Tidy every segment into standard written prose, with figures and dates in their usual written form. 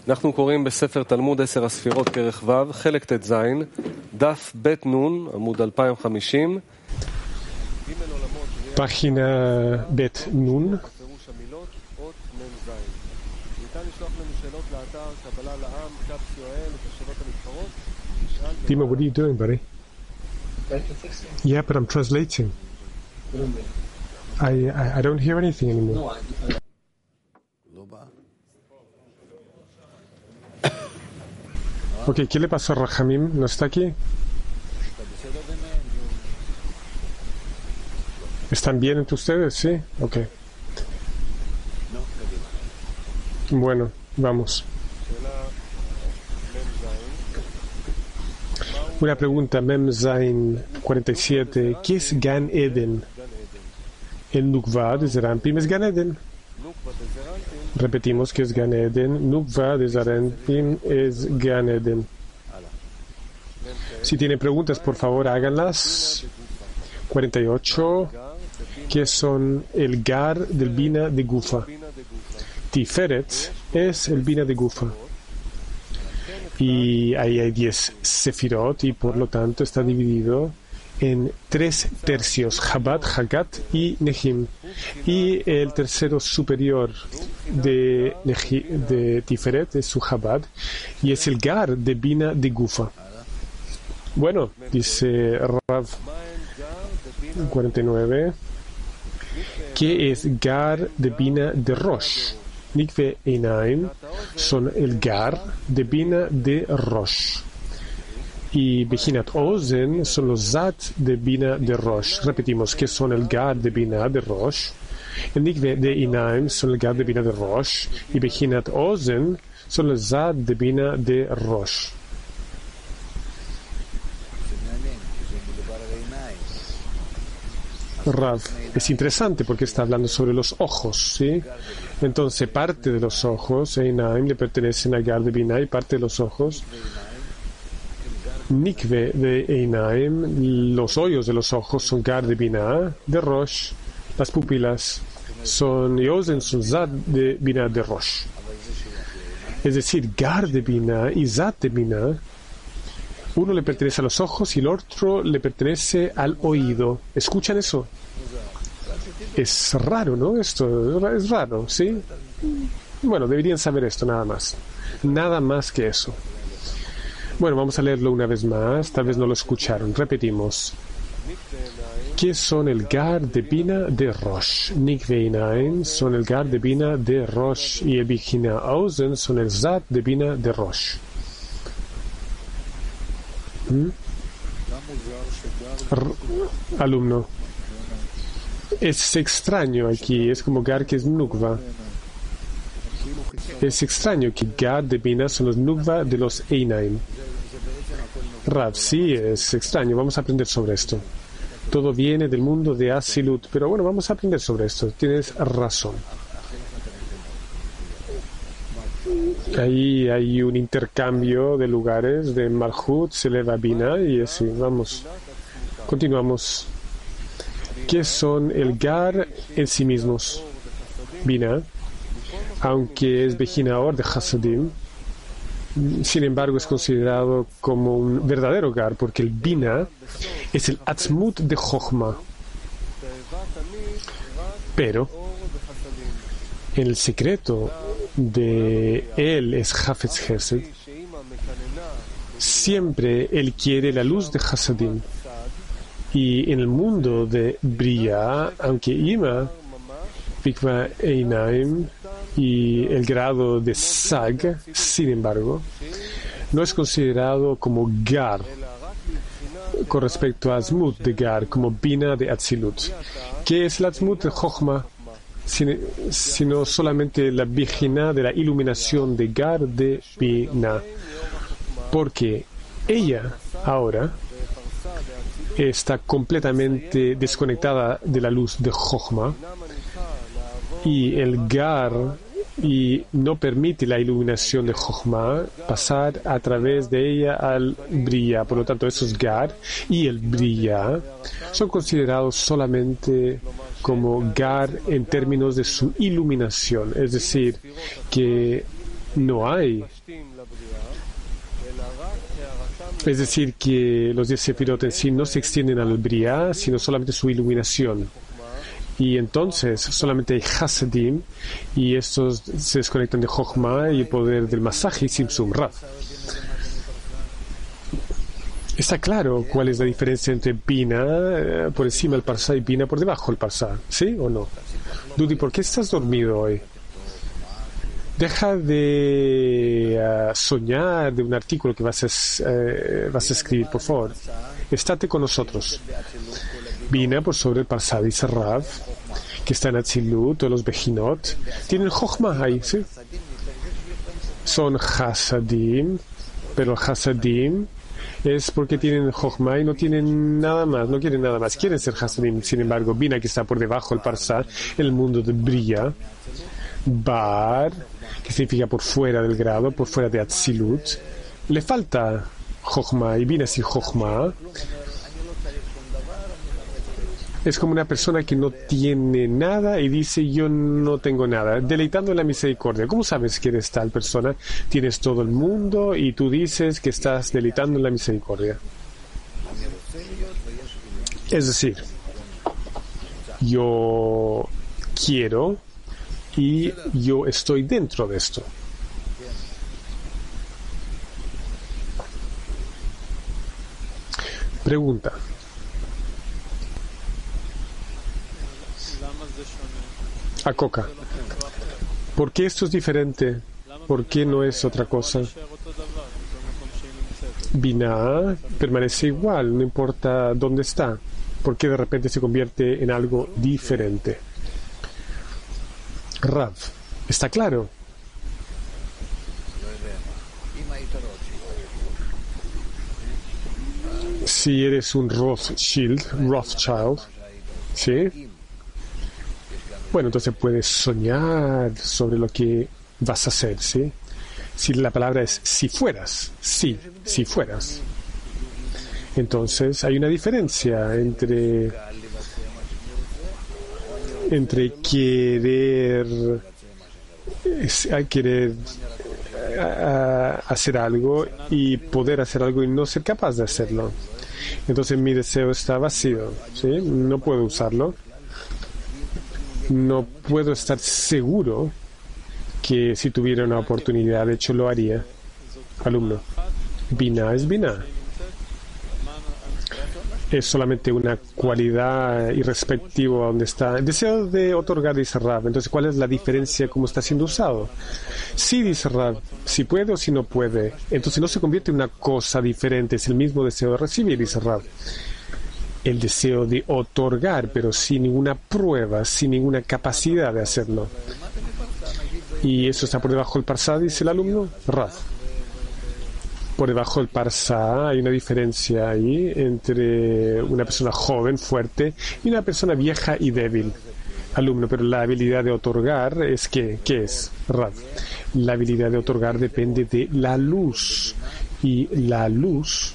אנחנו קוראים בספר תלמוד 10 הספירות כרך ו' חלק ט"ז דף ב' נ' עמוד 2050 Página Bet Nun. Dima, what are you doing, buddy? Yeah, but I'm translating. I don't hear anything anymore. Ok, ¿qué le pasó a Rahamim? ¿No está aquí? ¿Están bien entre ustedes? Sí. Ok. Bueno, vamos. Una pregunta, Mem Zain 47. ¿Qué es Gan Eden? El Nukva de Zerampim es Gan Eden. Repetimos que es Gan Eden. Nukva de Zerampim es Gan Eden. Si tienen preguntas, por favor, háganlas. 48. ¿Qué son el Gar del Bina de Gufa? Tiferet es el Bina de Gufa. Y ahí hay 10 Sefirot y por lo tanto está dividido en 3 tercios, Chabad, Hagat y Nehim. Y el tercero superior de Tiferet es su Chabad y es el Gar de Bina de Gufa. Bueno, dice Rav 49, ¿qué es Gar de Bina de Rosh? Nikve Einaim son el Gar de Bina de Rosh. Y Bechinat Ozen son los Zat de Bina de Rosh. Repetimos que son el Gar de Bina de Rosh. El Nikve de Einaim son el Gar de Bina de Rosh. Y Bechinat Ozen son los Zat de Bina de Rosh. Rav, es interesante porque está hablando sobre los ojos, ¿sí? Entonces, parte de los ojos, Einaim, le pertenecen a Gar de Bina y parte de los ojos, Nikve de Einaim, los hoyos de los ojos son Gar de Bina de Rosh, las pupilas son Yozen, son Zat de Bina de Rosh. Es decir, Gar de Bina y Zat de Bina, uno le pertenece a los ojos y el otro le pertenece al oído. ¿Escuchan eso? Es raro, ¿no? Esto es raro, ¿sí? Bueno, deberían saber esto, nada más. Nada más que eso. Bueno, vamos a leerlo una vez más. Tal vez no lo escucharon. Repetimos. ¿Qué son el Gar de Bina de Rosh? Nikve Einaim son el Gar de Bina de Rosh y el Bechina Ozen son el Zat de Bina de Rosh. Alumno, es extraño aquí, es como Gar que es Nukva. Es extraño que Gar de Bina son los Nukva de los Einaim. Rav, sí, es extraño, vamos a aprender sobre esto. Todo viene del mundo de Asilut, pero bueno, vamos a aprender sobre esto, tienes razón. Ahí hay un intercambio de lugares, de Malhut, se eleva Bina y así, vamos. Continuamos. ¿Qué son el Gar en sí mismos? Bina, aunque es Bechina Or de Hasadim, sin embargo es considerado como un verdadero Gar, porque el Bina es el Atzmut de Chochma. Pero en el secreto de él es Hafetz Hesed. Siempre él quiere la luz de Hasadim. Y en el mundo de Bria, aunque Ima, Pikva Einaim y el grado de Sag, sin embargo, no es considerado como Gar con respecto a Azmut de Gar, como Bina de Atzilut. ¿Qué es la Azmut de Chochma? Sino solamente la Bechina de la iluminación de Gar de Bina, porque ella ahora está completamente desconectada de la luz de Chochma y el Gar y no permite la iluminación de Chochma pasar a través de ella al Bria. Por lo tanto, esos Gar y el Bria son considerados solamente como Gar en términos de su iluminación, es decir, que no hay. Es decir, que los 10 sefirot en sí no se extienden al Briá, sino solamente su iluminación. Y entonces solamente hay Hasadim, y estos se desconectan de Jochma y el poder del masaje y Simsum Rav. Está claro cuál es la diferencia entre Bina por encima del Parsá y Bina por debajo del Parsá, ¿sí o no? Dudi, ¿por qué estás dormido hoy? Deja de soñar de un artículo que vas a escribir, por favor. Estate con nosotros. Bina por sobre el Parsá, dice Rav, que está en Atzilut, todos los Bejinot, tienen Jochma ahí, ¿sí? Son Hasadim, pero Hasadim es porque tienen Jochma y no tienen nada más, no quieren nada más, quieren ser Hasadim. Sin embargo, Bina, que está por debajo del Parsá, en el mundo de Briya, Bar, que significa por fuera del grado, por fuera de Atzilut, le falta Jochma, y Bina sin Jochma es como una persona que no tiene nada y dice yo no tengo nada, deleitando en la misericordia. ¿Cómo sabes que eres tal persona? Tienes todo el mundo y tú dices que estás deleitando en la misericordia. Es decir, yo quiero y yo estoy dentro de esto. Pregunta. A Coca. ¿Por qué esto es diferente? ¿Por qué no es otra cosa? Binah permanece igual, no importa dónde está. ¿Por qué de repente se convierte en algo diferente? Rav, ¿está claro? Si eres un Rothschild, ¿sí? Bueno, entonces puedes soñar sobre lo que vas a hacer, ¿sí? Si la palabra es si fueras, sí, si fueras. Entonces hay una diferencia entre querer hacer algo y poder hacer algo y no ser capaz de hacerlo. Entonces mi deseo está vacío, ¿sí? No puedo usarlo. No puedo estar seguro que si tuviera una oportunidad, de hecho lo haría. Alumno, Binah es Binah. Es solamente una cualidad irrespectivo a donde está. El deseo de otorgar, dice Rav. Entonces, ¿cuál es la diferencia cómo está siendo usado? Sí, dice Rav, si puede o si no puede. Entonces no se convierte en una cosa diferente, es el mismo deseo de recibir, dice Rav. El deseo de otorgar, pero sin ninguna prueba, sin ninguna capacidad de hacerlo. Y eso está por debajo del Parsá, dice el alumno Rav. Por debajo del Parsá hay una diferencia ahí entre una persona joven, fuerte, y una persona vieja y débil. Alumno, pero la habilidad de otorgar es ¿qué es? Rav. La habilidad de otorgar depende de la luz. Y la luz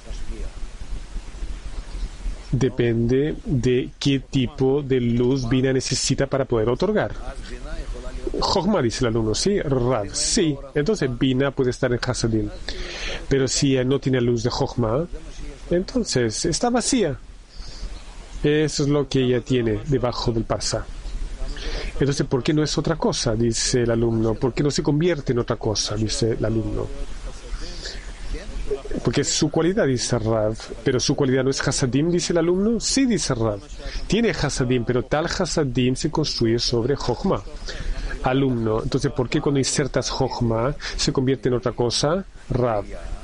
depende de qué tipo de luz Bina necesita para poder otorgar. Jochma, dice el alumno, ¿sí? Rav, sí. Entonces Bina puede estar en Hasadim. Pero si no tiene luz de Jochma, entonces está vacía. Eso es lo que ella tiene debajo del Parsá. Entonces, ¿por qué no es otra cosa? Dice el alumno. ¿Por qué no se convierte en otra cosa? Dice el alumno. Porque es su cualidad, dice Rav. Pero su cualidad no es Hasadim, dice el alumno. Sí, dice Rav. Tiene Hasadim, pero tal Hasadim se construye sobre Jochma. Alumno, entonces, ¿por qué cuando insertas Jochma se convierte en otra cosa? Rav.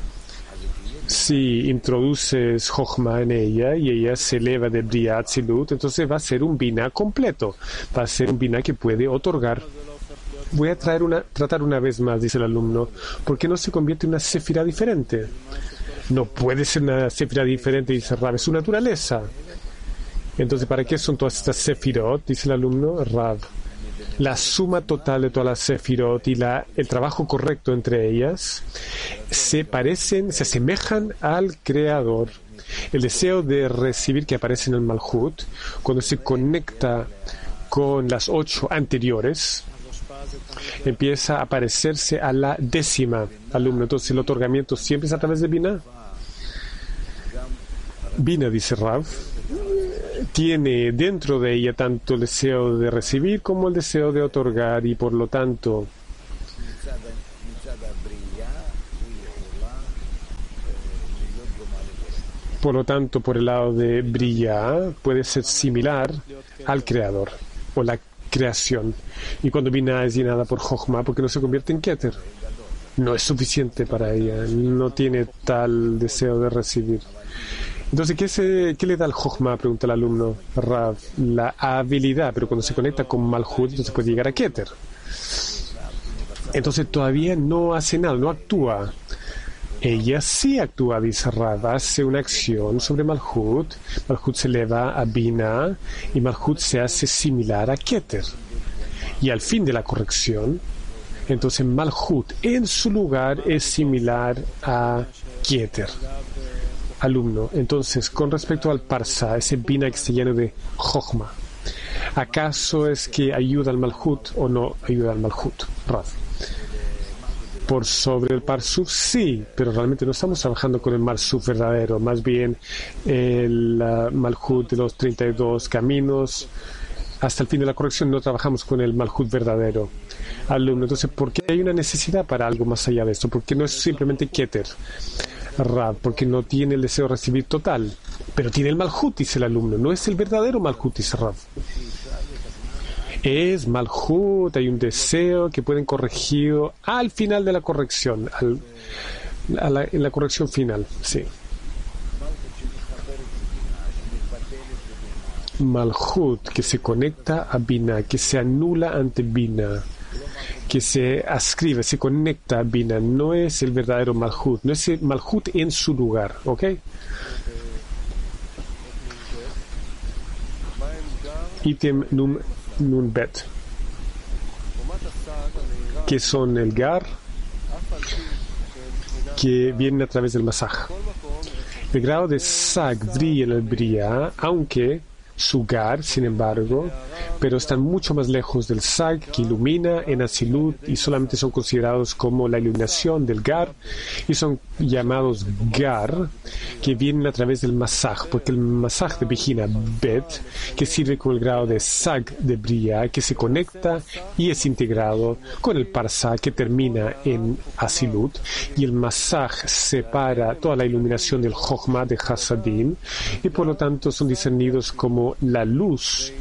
Si introduces Jochma en ella y ella se eleva de Briya Atzilut, entonces va a ser un Binah completo. Va a ser un Binah que puede otorgar. Voy a tratar una vez más, dice el alumno, ¿por qué no se convierte en una sefirá diferente? No puede ser una sefirá diferente, dice Rav, es su naturaleza. Entonces, ¿para qué son todas estas sefirot? Dice el alumno Rav. La suma total de todas las sefirot y el trabajo correcto entre ellas se asemejan al Creador. El deseo de recibir que aparece en el Malhut, cuando se conecta con las 8 anteriores, empieza a parecerse a la 10ª alumno. Entonces el otorgamiento siempre es a través de Binah. Binah, dice Rav, tiene dentro de ella tanto el deseo de recibir como el deseo de otorgar, y por lo tanto por el lado de Briya puede ser similar al creador o la creación. Y cuando Binah es llenada por Jochma, porque no se convierte en Keter, no es suficiente para ella, no tiene tal deseo de recibir. Entonces, ¿qué le da el Jochma? Pregunta el alumno Rav. La habilidad, pero cuando se conecta con Malhut, entonces puede llegar a Keter. Entonces todavía no hace nada, no actúa. Ella sí actúa, dice Rav, hace una acción sobre Malhut. Malhut se eleva a Binah y Malhut se hace similar a Keter. Y al fin de la corrección, entonces Malhut en su lugar es similar a Keter. Alumno, entonces, con respecto al Parsa, ese Binah que está lleno de Jochma, ¿acaso es que ayuda al Malhut o no ayuda al Malhut? Rav. Por sobre el Parsuf, sí, pero realmente no estamos trabajando con el Marsuf verdadero, más bien el Malhut de los 32 caminos. Hasta el fin de la corrección no trabajamos con el Malhut verdadero. Alumno, entonces, ¿por qué hay una necesidad para algo más allá de esto? ¿Por qué no es simplemente Keter? Rav, porque no tiene el deseo de recibir total, pero tiene el Malhut, dice el alumno. No es el verdadero Malhut, dice Rav. Es Malhut, hay un deseo que pueden corregir al final de la corrección, en la corrección final, sí. Malhut, que se conecta a Binah, que se anula ante Binah, que se ascribe, se conecta a Binah, no es el verdadero Malhut, no es el Malhut en su lugar, ¿ok? Ítem nun bet, que son el Gar, que vienen a través del Masaj. El grado de Sag brilla en el Briya, aunque su Gar, sin embargo, pero están mucho más lejos del Sag que ilumina en Atzilut y solamente son considerados como la iluminación del Gar y son llamados Gar, que vienen a través del Masaj, porque el Masaj de Bejina Bet, que sirve como el grado de Sag de Briya, que se conecta y es integrado con el Parsa, que termina en Atzilut, y el Masaj separa toda la iluminación del Jochma de Hasadim, y por lo tanto son discernidos como la luz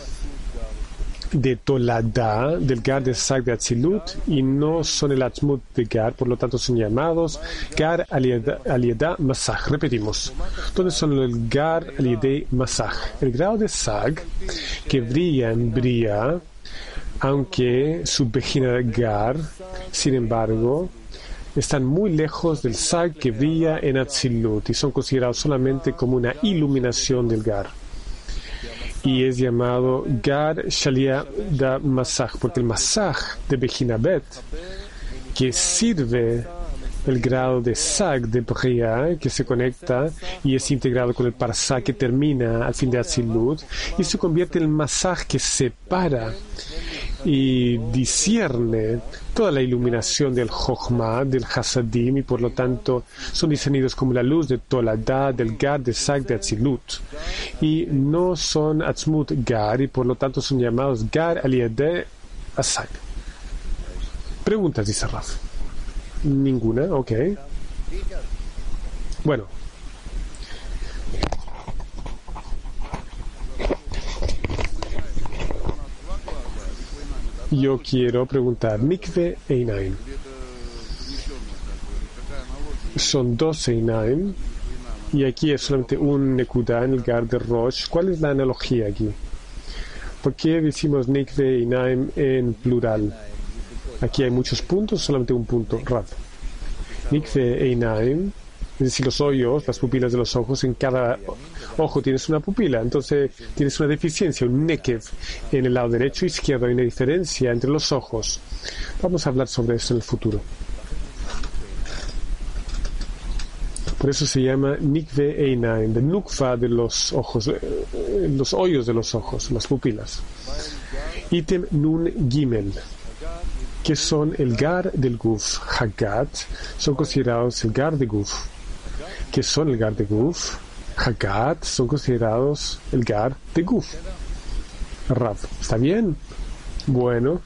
de Tolada, del Gar de Sag de Atzilut, y no son el Atzmut de Gar, por lo tanto son llamados Gar Alieda Masaj. Repetimos, ¿dónde son el Gar Aliede Masaj? El grado de Sag, que brilla en Briya, aunque su Bejina Gar, sin embargo, están muy lejos del Sag que brilla en Atzilut y son considerados solamente como una iluminación del Gar. Y es llamado Gar Shalia da Masaj, porque el Masaj de Bejina Bet, que sirve el grado de Sag de Briya, que se conecta y es integrado con el Parsa, que termina al fin de Atzilut, y se convierte en el Masaj que separa y discierne toda la iluminación del Jochma, del Hasadim, y por lo tanto son discernidos como la luz de Tolada, del Gar de Sag de Atzilut, y no son Atzmut Gar, y por lo tanto son llamados Gar Aliede Asag. Preguntas, dice Raf. Ninguna, ok. Bueno. Yo quiero preguntar, Mikve Einaim. Son 2 Einaim, y aquí es solamente un Nekuda en el Gar de Rosh. ¿Cuál es la analogía aquí? ¿Por qué decimos Mikve Einaim en plural? Aquí hay muchos puntos, solamente un punto, Rav. Mikve Einaim, es decir, los hoyos, las pupilas de los ojos, en cada ojo tienes una pupila, entonces tienes una deficiencia, un nekev en el lado derecho e izquierdo, hay una diferencia entre los ojos. Vamos a hablar sobre eso en el futuro. Por eso se llama Nikve Einaim, de Nukva de los ojos, los hoyos de los ojos, las pupilas. Ítem Nun Gimel. que son el gar del Guf. Hagat son considerados el gar de Guf. Que son el gar de Guf. Hagat son considerados el gar de Guf. Rav, ¿está bien? Bueno.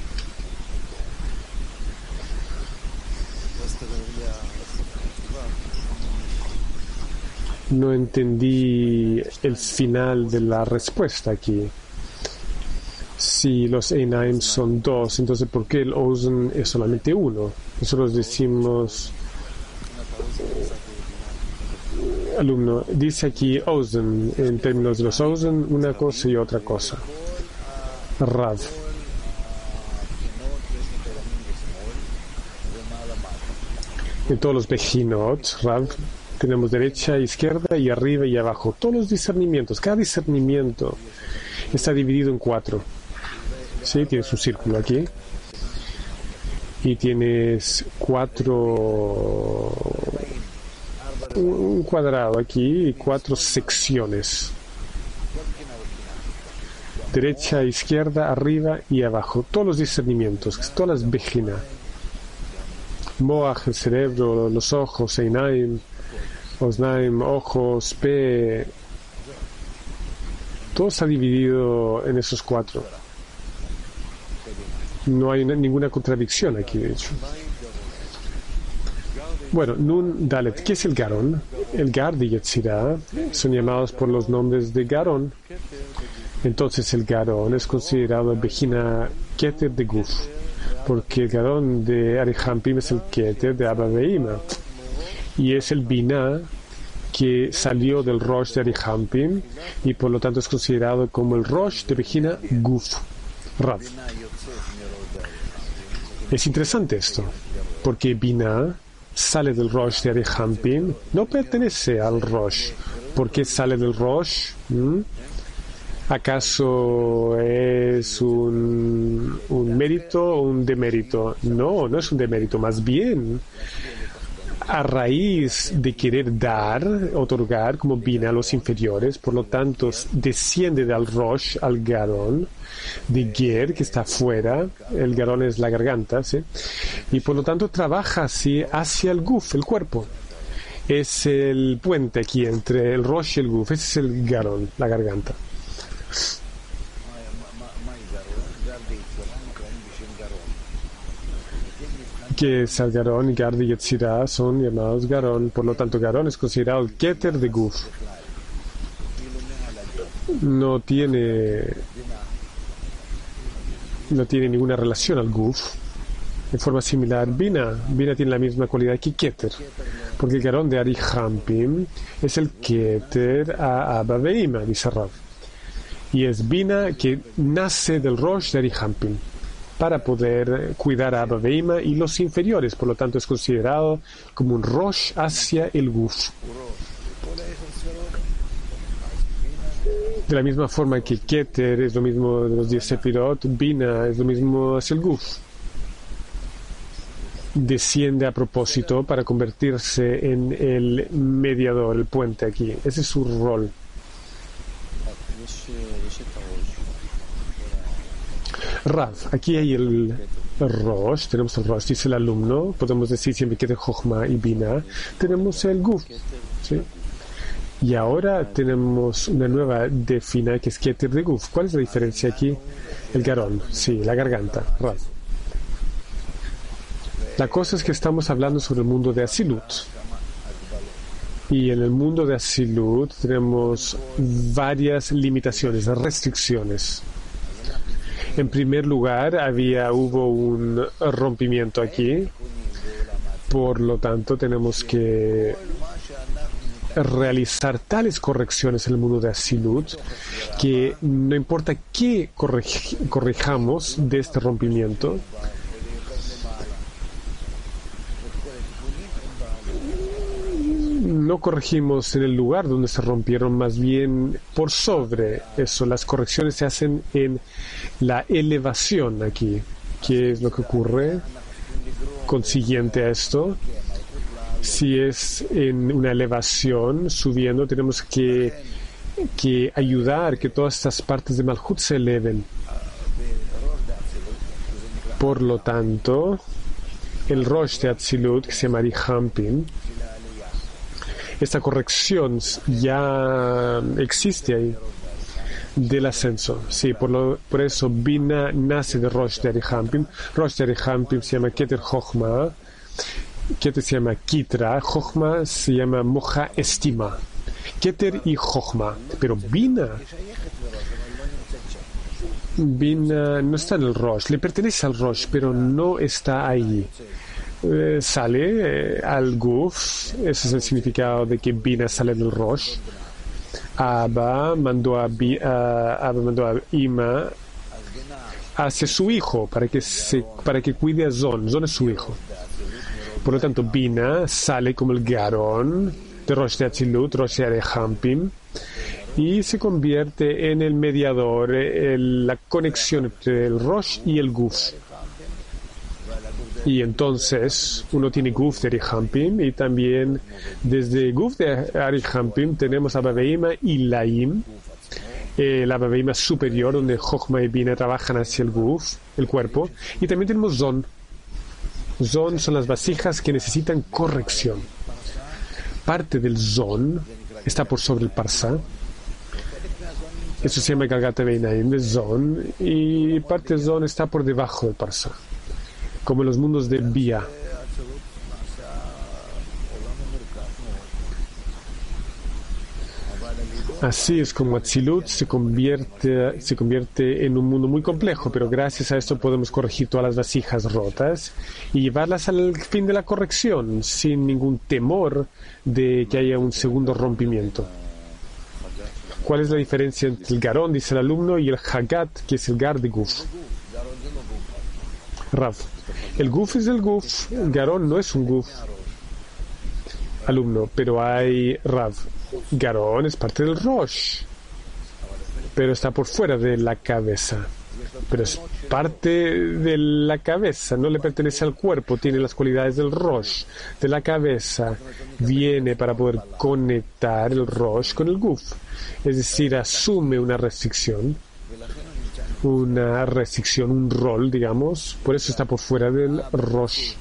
No entendí el final de la respuesta aquí. Si los Einaim son dos, entonces ¿por qué el Ozen es solamente uno? Nosotros decimos, alumno, dice aquí Ozen, en términos de los Ozen, una cosa y otra cosa. Rav. En todos los Bejinot, Rav, tenemos derecha, izquierda y arriba y abajo. Todos los discernimientos, cada discernimiento está dividido en 4. ¿Sí? Tienes un círculo aquí. Y tienes 4... un cuadrado aquí y 4 secciones. Derecha, izquierda, arriba y abajo. Todos los discernimientos, todas las Bejina. Moach, el cerebro, los ojos, Einaim, Oznaim, ojos, P. Todo está dividido en esos 4. No hay ninguna contradicción aquí, de hecho. Bueno, Nun Dalet, ¿qué es el Garon? El Gar de Yetzirah son llamados por los nombres de Garon. Entonces el Garon es considerado el Bejina Keter de Guf, porque el Garon de Arihampim es el Keter de Abba Veima. Y es el Binah que salió del Rosh de Arihampim y por lo tanto es considerado como el Rosh de Bejina Guf. Rav. Es interesante esto, porque Binah sale del Rosh de Arihampim, no pertenece al Rosh. ¿Por qué sale del Rosh? ¿Acaso es un mérito o un demérito? No, no es un demérito, más bien a raíz de querer dar, otorgar como Bina a los inferiores, por lo tanto desciende del Rosh al Garon, de Ger, que está afuera, el Garon es la garganta, ¿sí? Y por lo tanto trabaja así hacia el Guf, el cuerpo. Es el puente aquí entre el Rosh y el Guf, ese es el Garon, la garganta. Que es el Garon y Gar de Yetzirah son llamados Garon, por lo tanto Garon es considerado el Keter de Guf. No tiene ninguna relación al Guf. De forma similar, Bina tiene la misma cualidad que Keter, porque el Garon de Arihampim es el Keter a Abba Veima, dice Rav. Y es Bina que nace del Rosh de Arihampim para poder cuidar a Abba Veima y los inferiores, por lo tanto es considerado como un Rosh hacia el Guf. De la misma forma que Keter es lo mismo de los 10 Sefirot, Bina es lo mismo hacia el Guf. Desciende a propósito para convertirse en el mediador, el puente aquí. Ese es su rol. Rav, aquí hay el Rosh, tenemos el Rosh, dice el alumno, podemos decir siempre que de Jochma y Bina, tenemos el Guf, ¿sí? Y ahora tenemos una nueva defina que es Keter de Guf. ¿Cuál es la diferencia aquí? El Garon, sí, la garganta, Rav. La cosa es que estamos hablando sobre el mundo de Asilut. Y en el mundo de Asilut tenemos varias limitaciones, restricciones. En primer lugar, hubo un rompimiento aquí, por lo tanto tenemos que realizar tales correcciones en el mundo de Asilut que no importa qué corrijamos de este rompimiento, no corregimos en el lugar donde se rompieron, más bien por sobre eso. Las correcciones se hacen en la elevación aquí. ¿Qué es lo que ocurre consiguiente a esto? Si es en una elevación subiendo, tenemos que ayudar que todas estas partes de Malhut se eleven. Por lo tanto, el Rosh de Atzilut, que se llama Arihampin, esta corrección ya existe ahí, del ascenso. Sí, por eso Bina nace de Rosh de Arihampin. Rosh de Arihampin se llama Keter Chochma, Keter se llama Kitra, Chochma se llama Moja Estima. Keter y Chochma. Pero Bina no está en el Rosh, le pertenece al Rosh, pero no está ahí. Sale al Guf, ese es el significado de que Bina sale del Rosh. Abba mandó a Ima hacia su hijo para que cuide a Zon. Zon es su hijo. Por lo tanto, Bina sale como el Garon de Rosh de Atzilut, Rosh de Arihampin, y se convierte en el mediador, la conexión entre el Rosh y el Guf. Y entonces uno tiene Guf de Arihampin, y también desde Guf de Arihampin tenemos Abba Veima y Laim, la Abba Veima superior, donde Chochma y Bina trabajan hacia el Guf, el cuerpo, y también tenemos Zon. Zon son las vasijas que necesitan corrección. Parte del Zon está por sobre el Parsa. Eso se llama Galgata Beinaim de Zon, y parte de Zon está por debajo del Parsa, como en los mundos de Bia. Así es como Atzilut se convierte en un mundo muy complejo, pero gracias a esto podemos corregir todas las vasijas rotas y llevarlas al fin de la corrección sin ningún temor de que haya un segundo rompimiento. ¿Cuál es la diferencia entre el Garón, dice el alumno, y el Hagat, que es el Gar de Guf? Rav. El Guf es el Guf, el Garón no es un Guf. Alumno, pero hay Rav. Garón es parte del Rosh, pero está por fuera de la cabeza. Pero es parte de la cabeza, no le pertenece al cuerpo, tiene las cualidades del Rosh, de la cabeza. Viene para poder conectar el Rosh con el Guf, es decir, asume una restricción, un rol, digamos, por eso está por fuera del Rosh.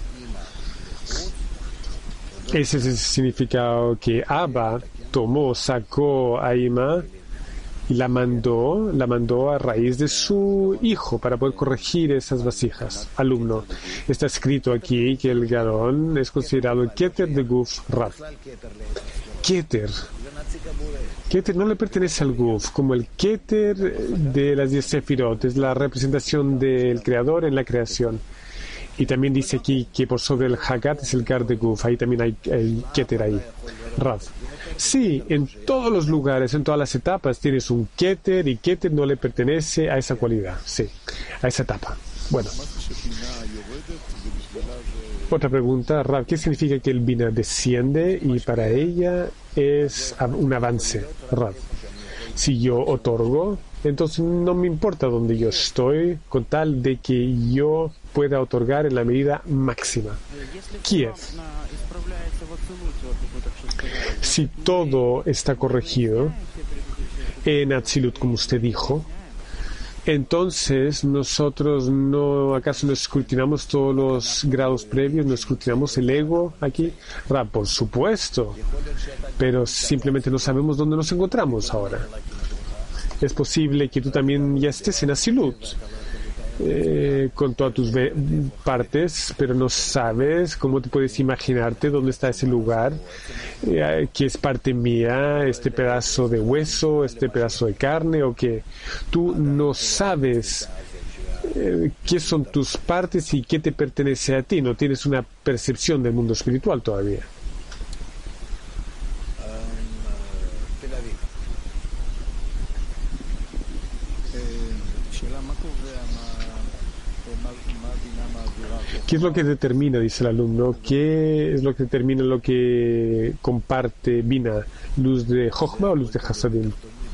Ese es el significado que Abba sacó a Ima y la mandó a raíz de su hijo para poder corregir esas vasijas. Alumno, está escrito aquí que el Garón es considerado el Keter de Guf Rav. Keter no le pertenece al Guf, como el Keter de las 10 Sefirot, es la representación del Creador en la creación. Y también dice aquí que por sobre el Hagat es el Gar de Guf, ahí también hay el Keter ahí. Rav. Sí, en todos los lugares, en todas las etapas tienes un Keter, y Keter no le pertenece a esa cualidad, sí, a esa etapa. Bueno. Otra pregunta, Rav, ¿qué significa que el Bina desciende y para ella es un avance, Rav? Si yo otorgo, entonces no me importa dónde yo estoy, con tal de que yo pueda otorgar en la medida máxima. Kiev. Si todo está corregido en Atzilut, como usted dijo, entonces nosotros ¿acaso no escrutinamos todos los grados previos? ¿No escrutinamos el ego aquí? Por supuesto, pero simplemente no sabemos dónde nos encontramos ahora. Es posible que tú también ya estés en Atzilut, con todas tus partes, pero no sabes cómo te puedes imaginarte dónde está ese lugar, que es parte mía, este pedazo de hueso, este pedazo de carne, o que tú no sabes qué son tus partes y qué te pertenece a ti, no tienes una percepción del mundo espiritual todavía. ¿Qué es lo que determina, dice el alumno, qué es lo que determina lo que comparte Bina, luz de Jochma o luz de Hasadim?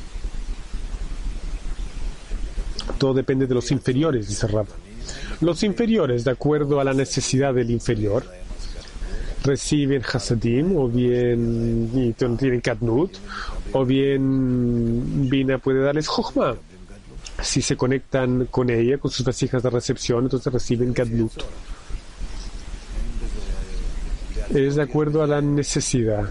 Todo depende de los inferiores, dice Rav. Los inferiores, de acuerdo a la necesidad del inferior, reciben Hasadim, o bien tienen Katnut, o bien Bina puede darles Jochma. si se conectan con ella, con sus vasijas de recepción, entonces reciben Gadlut. Es de acuerdo a la necesidad.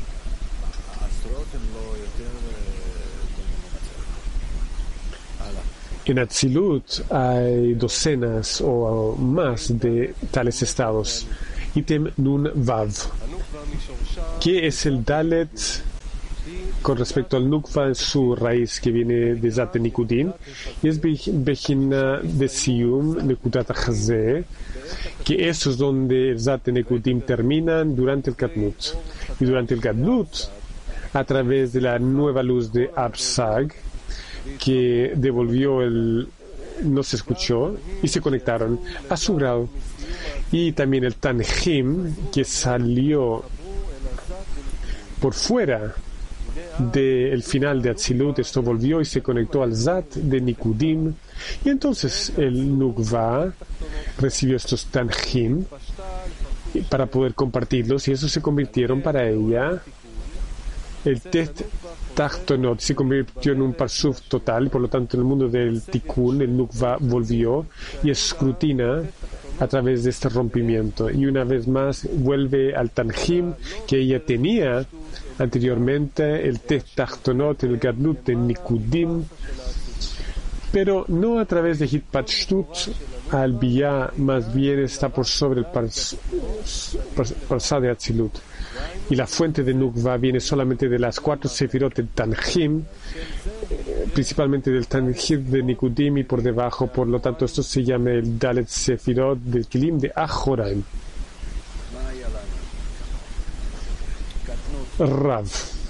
En Atzilut hay docenas o más de tales estados. Ítem Nun Vav. ¿Qué es el Dalet con respecto al Nukva en su raíz que viene de Zat Nikudim? Y es Bejina de Siyum, Nekudat Hazeh, que eso es donde el Zat Nikudim terminan durante el Katnut. Y durante el Katnut, a través de la nueva luz de Absag, que devolvió no se escuchó y se conectaron a su grado. Y también el Tanjim, que salió por fuera del final de Atzilut, esto volvió y se conectó al Zat de Nikudim, y entonces el Nukva recibió estos Tanjim para poder compartirlos, y esos se convirtieron para ella. El Tet Tachtonot se convirtió en un Parsuf total, y por lo tanto en el mundo del Tikkun el Nukva volvió y escrutina a través de este rompimiento, y una vez más vuelve al Tanjim que ella tenía anteriormente, el Tet Tachtonot, el Gadlut de Nikudim, pero no a través de Hitpashtut al Biyah, más bien está por sobre el Parsá de Atzilut. Y la fuente de Nukva viene solamente de las 4 sefirot del Tanjim, principalmente del Tanjim de Nikudim, y por debajo, por lo tanto, esto se llama el Dalet Sefirot del Kilim de Ajoraim. Rav.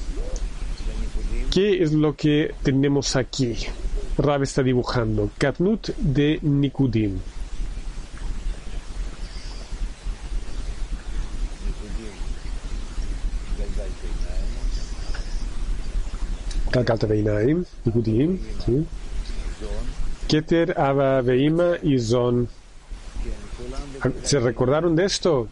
¿Qué es lo que tenemos aquí? Rav está dibujando Katnut de Nikudim. Kalkalta Veinaim, Nikudim, ¿sí? Keter, Aba, Veima y Zon. ¿Se recordaron de esto?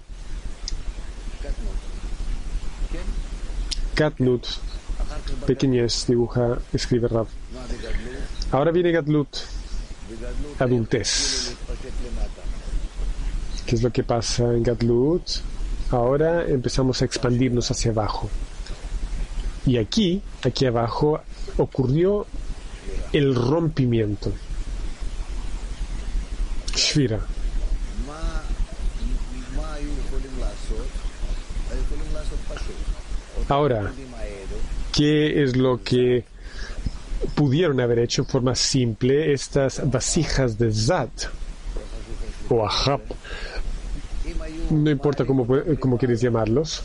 Katnut, pequeñez, dibuja, escribe Rav. Ahora viene Gadlut, adultez. ¿Qué es lo que pasa en Gadlut? Ahora empezamos a expandirnos hacia abajo. Y aquí abajo, ocurrió el rompimiento. Shvira. Ahora, ¿qué es lo que pudieron haber hecho en forma simple estas vasijas de Zat o Ahab? No importa cómo quieres llamarlos.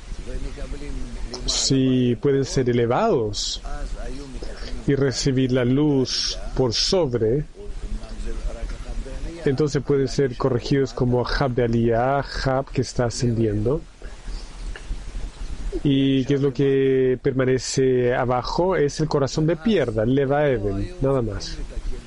Si pueden ser elevados y recibir la luz por sobre, entonces pueden ser corregidos como Ahab de Aliyah, Ahab que está ascendiendo. ¿Y qué es lo que permanece abajo? Es el corazón de piedra, Leva Even, nada más.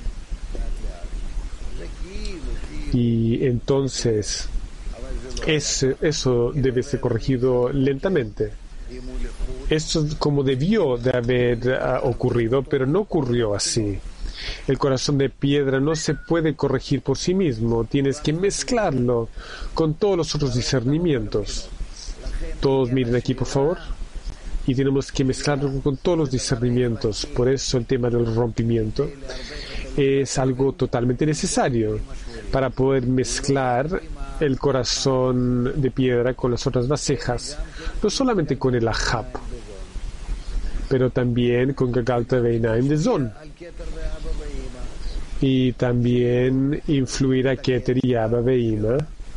Y entonces eso debe ser corregido lentamente. Esto es como debió de haber ocurrido, pero no ocurrió así. El corazón de piedra no se puede corregir por sí mismo, tienes que mezclarlo con todos los otros discernimientos. Todos miren aquí, por favor. Y tenemos que mezclarlo con todos los discernimientos. Por eso el tema del rompimiento es algo totalmente necesario para poder mezclar el corazón de piedra con las otras vasijas, no solamente con el Ahab, pero también con Gagalta Veinaim de Zon, y también influir a Keter y Abba Veima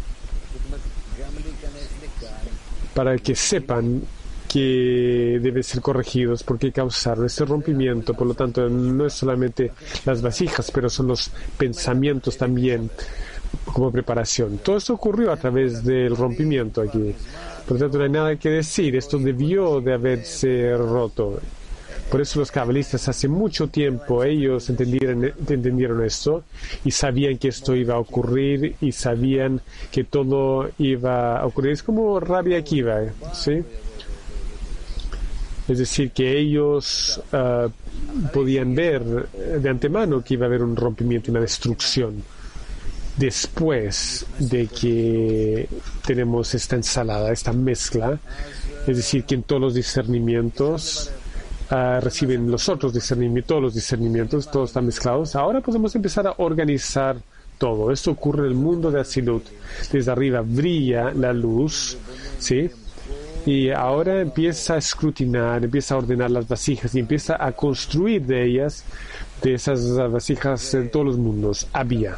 para que sepan que deben ser corregidos porque causaron ese rompimiento. Por lo tanto, no es solamente las vasijas, pero son los pensamientos también como preparación. Todo esto ocurrió a través del rompimiento aquí. Por lo tanto, no hay nada que decir. Esto debió de haberse roto. Por eso los cabalistas hace mucho tiempo ellos entendieron esto y sabían que esto iba a ocurrir y sabían que todo iba a ocurrir. Es como Rabbi Akiva, ¿sí? Es decir, que ellos podían ver de antemano que iba a haber un rompimiento, una destrucción. Después de que tenemos esta ensalada, esta mezcla, es decir, que en todos los discernimientos reciben los otros discernimientos, todos los discernimientos, todos están mezclados. Ahora podemos empezar a organizar todo. Esto ocurre en el mundo de Atzilut. Desde arriba brilla la luz, ¿sí? Y ahora empieza a escrutinar, empieza a ordenar las vasijas y empieza a construir de ellas, de esas vasijas en todos los mundos. Había.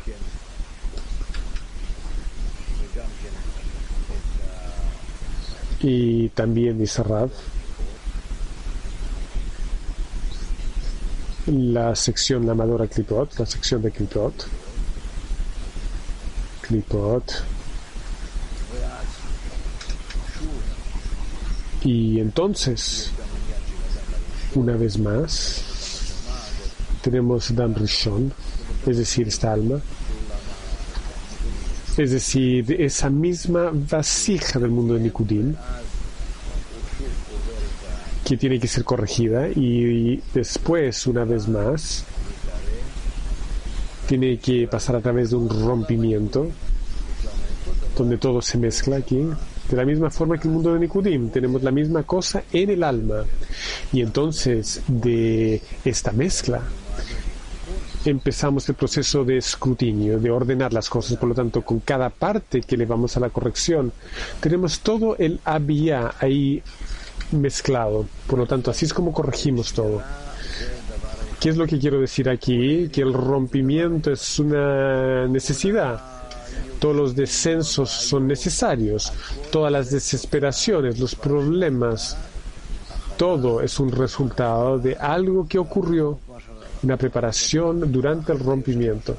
Y también dice Rav, la sección, la amadora Klipot, la sección de Klipot, y entonces, una vez más, tenemos Dan Rishon, es decir, esta alma, es decir, esa misma vasija del mundo de Nikudim, que tiene que ser corregida, y después, una vez más, tiene que pasar a través de un rompimiento, donde todo se mezcla aquí, de la misma forma que el mundo de Nikudim. Tenemos la misma cosa en el alma, y entonces, de esta mezcla, empezamos el proceso de escrutinio, de ordenar las cosas. Por lo tanto, con cada parte que le vamos a la corrección, tenemos todo el había ahí mezclado. Por lo tanto, así es como corregimos todo. ¿Qué es lo que quiero decir aquí? Que el rompimiento es una necesidad. Todos los descensos son necesarios. Todas las desesperaciones, los problemas, todo es un resultado de algo que ocurrió. Una preparación durante el rompimiento.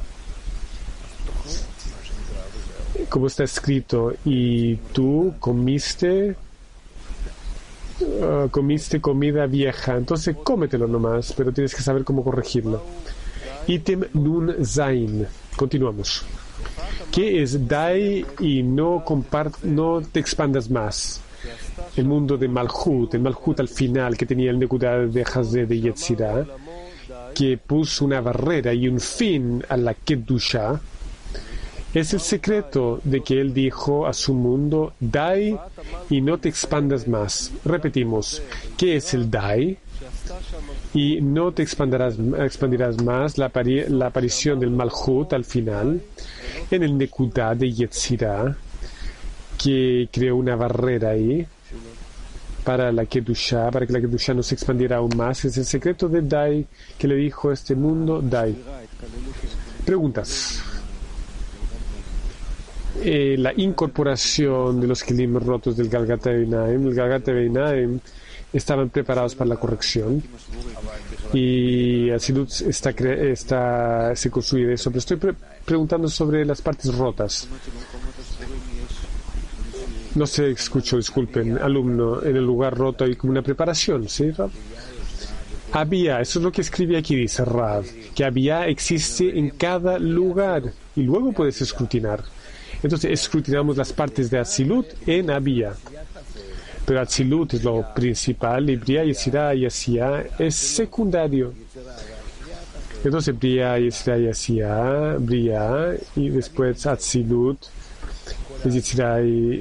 Como está escrito, y tú comiste comida vieja, entonces cómetelo nomás, pero tienes que saber cómo corregirlo. Ítem Nun Zain. Continuamos. ¿Qué es Dai y no te expandas más? El mundo de Malhut, el Malhut al final, que tenía el Nekudah de Hazé de Yetzirah, que puso una barrera y un fin a la Kedusha, es el secreto de que él dijo a su mundo, Dai y no te expandas más. Repetimos, ¿qué es el Dai? Y no te expandirás más, la aparición del Malhut al final, en el Nekudah de Yetzirah, que creó una barrera ahí, para la Kedusha, para que la Kedusha no se expandiera aún más. Es el secreto de Dai que le dijo a este mundo Dai. Preguntas. La incorporación de los Kelim rotos del Galgat Beinaim. El Galgat Beinaim estaban preparados para la corrección y Atzilut se construye de eso. Pero estoy preguntando sobre las partes rotas. No se escuchó, disculpen, alumno, en el lugar roto hay como una preparación, ¿sí, Rav? Había, eso es lo que escribe aquí, dice Rav, que había existe en cada lugar y luego puedes escrutinar. Entonces escrutinamos las partes de Atzilut en había. Pero Atzilut es lo principal y Bria, Yetzirah y Asiya es secundario. Entonces Bria, Yetzirah y Asiya, Bria y después Atzilut, Yetzirah y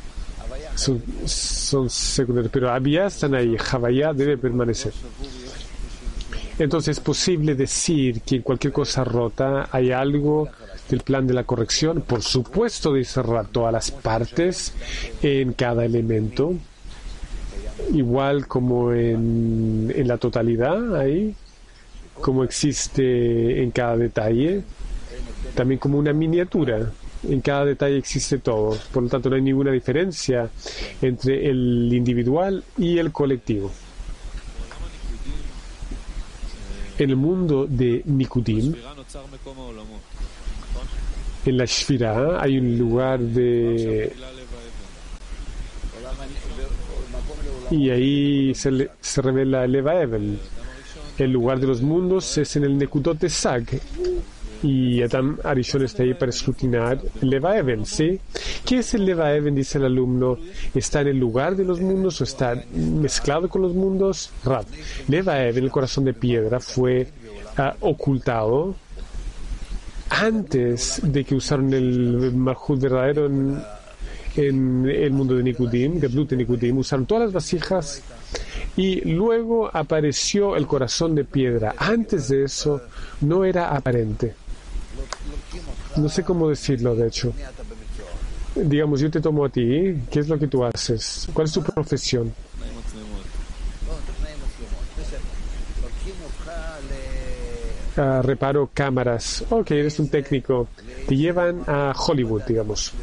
son secundarios, pero había están ahí, Havaya debe permanecer. Entonces es posible decir que en cualquier cosa rota hay algo del plan de la corrección. Por supuesto, dice Rav, todas las partes en cada elemento, igual como en la totalidad ahí, como existe en cada detalle, también como una miniatura. En cada detalle existe todo. Por lo tanto, no hay ninguna diferencia entre el individual y el colectivo. En el mundo de Nikudim, en la Shfirah, hay un lugar de... Y ahí se revela el Eva Evel. El lugar de los mundos es en el Nekudot de Sag. y Adam Arishon está ahí para escrutinar el Leva Even, ¿sí? ¿Qué es el Leva Even? Dice el alumno. ¿Está en el lugar de los mundos o está mezclado con los mundos? Rab. Leva Even, el corazón de piedra, fue ocultado antes de que usaron el Malhut verdadero en el mundo de Nikudim, Gadlut de Nikudim. Usaron todas las vasijas y luego apareció el corazón de piedra. Antes de eso no era aparente. No sé cómo decirlo, de hecho. Digamos, yo te tomo a ti. ¿Qué es lo que tú haces? ¿Cuál es tu profesión? Reparo cámaras. Ok, eres un técnico. Te llevan a Hollywood, digamos,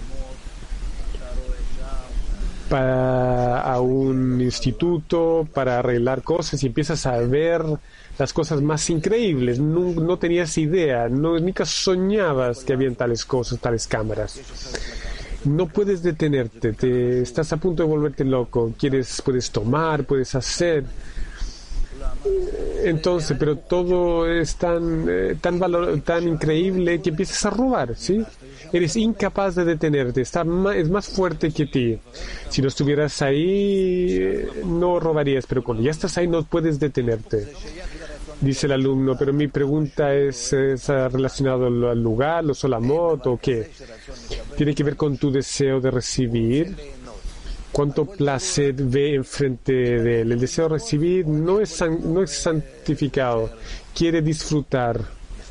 a un instituto para arreglar cosas, y empiezas a ver las cosas más increíbles. No tenías idea, nunca soñabas que habían tales cosas, tales cámaras. No puedes detenerte, estás a punto de volverte loco. Puedes tomar, puedes hacer. Entonces, pero todo es tan increíble que empiezas a robar, ¿sí? Eres incapaz de detenerte, es más fuerte que ti. Si no estuvieras ahí, no robarías, pero cuando ya estás ahí no puedes detenerte. Dice el alumno, pero mi pregunta es relacionado al lugar, los solamot o qué. Tiene que ver con tu deseo de recibir. ¿Cuánto placer ve enfrente de él? El deseo de recibir no es santificado. Quiere disfrutar.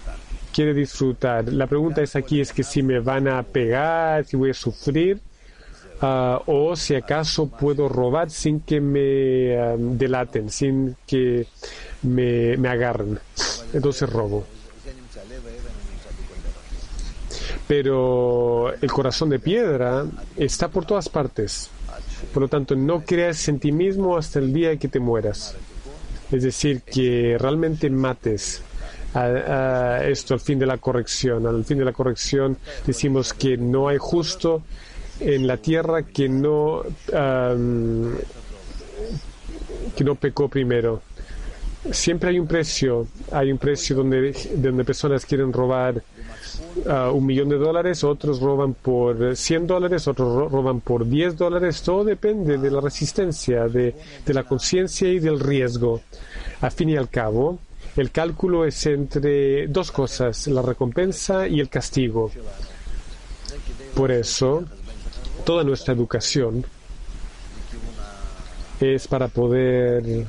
La pregunta es aquí es que si me van a pegar, si voy a sufrir, o si acaso puedo robar sin que me delaten, sin que me agarren. Entonces robo. Pero el corazón de piedra está por todas partes. Por lo tanto, no creas en ti mismo hasta el día que te mueras. Es decir, que realmente mates esto al fin de la corrección. Al fin de la corrección decimos que no hay justo en la tierra que no pecó primero. Siempre hay un precio donde personas quieren robar $1,000,000, otros roban por $100, otros roban por $10. Todo depende de la resistencia, de la conciencia y del riesgo. Al fin y al cabo, el cálculo es entre dos cosas, la recompensa y el castigo. Por eso, toda nuestra educación es para poder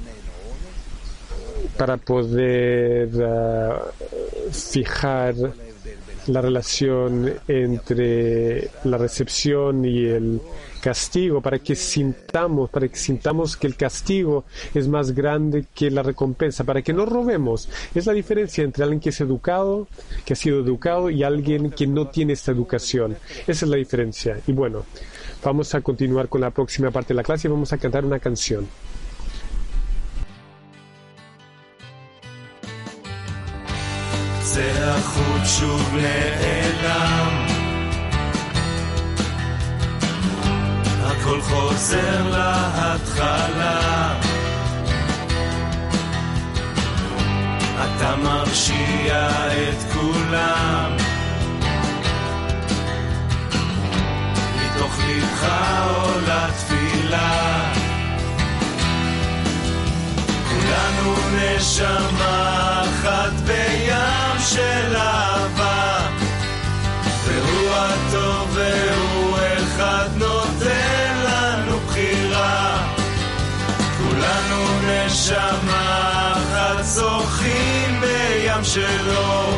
fijar la relación entre la recepción y el castigo, para que sintamos que el castigo es más grande que la recompensa, para que no robemos. Es la diferencia entre alguien que es educado, que ha sido educado, y alguien que no tiene esta educación. Esa es la diferencia. Y bueno, vamos a continuar con la próxima parte de la clase y vamos a cantar una canción. זה החוט שוב נעלם, הכל חוזר להתחלה, אתה מרשיע את כולם, מתוך לבך עולה תפילה, כולנו נשמה אחת בים של אהבה, והוא הטוב והוא אחד נותן לנו בחירה, כולנו נשמה אחת שוחים בים שלו,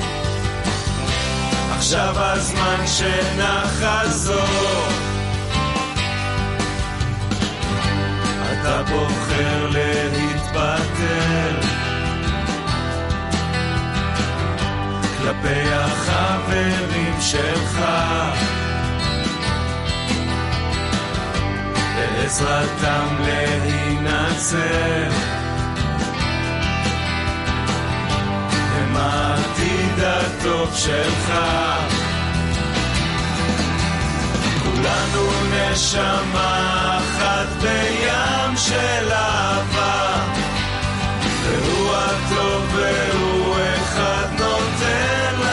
עכשיו הזמן שנחזור, אתה בוחר להתפטר כלפי החברים שלך, בעזרתם להינצל, הם העתיד הטוב שלך, כולנו נשמה אחת בים של אהבה, והוא הטוב והוא אחד נותן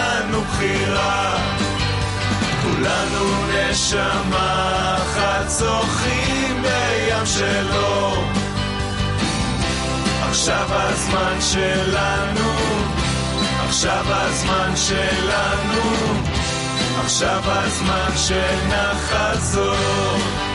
ונשמה אחת שוחים בים שלו. עכשיו הזמן שלנו, עכשיו הזמן שלנו, עכשיו הזמן שנחזור.